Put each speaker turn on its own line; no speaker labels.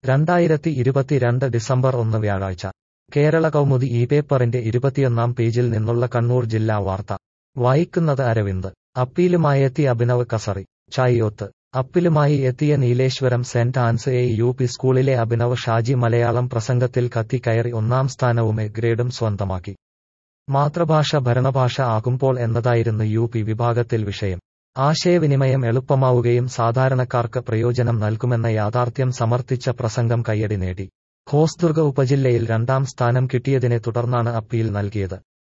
2022 December 1 വ്യാഴാഴ്ച കേരള കൗമുദി ഈ പേപ്പറിന്റെ 21 പേജിൽ നിന്നുള്ള കണ്ണൂർ ജില്ലാ വാർത്ത വായിക്കുന്നത് അരവിന്ദ്. അപ്പീലുമായെത്തി അഭിനവ് കസറി. ചായിയോത്ത്. അപ്പീലുമായി എത്തിയ നീലേശ്വരം സെന്റ് ആൻസ് AUP സ്കൂളിലെ അഭിനവ് ഷാജി മലയാളം പ്രസംഗത്തിൽ കത്തിക്കയറി 1ാം സ്ഥാനവും എ ഗ്രേഡും സ്വന്തമാക്കി. മാതൃഭാഷ ഭരണഭാഷ ആകുമ്പോൾ എന്നതായിരുന്നു UP വിഭാഗത്തിൽ വിഷയം. ആശയവിനിമയം എളുപ്പമാവുകയും സാധാരണക്കാർക്ക് പ്രയോജനം നൽകുമെന്ന യാഥാർത്ഥ്യം സമർത്ഥിച്ച പ്രസംഗം കയ്യടി നേടി. ഹോസ്ദുർഗ് ഉപജില്ലയിൽ 2ാം സ്ഥാനം കിട്ടിയതിനെ തുടർന്നാണ് അപ്പീൽ നൽകിയത്.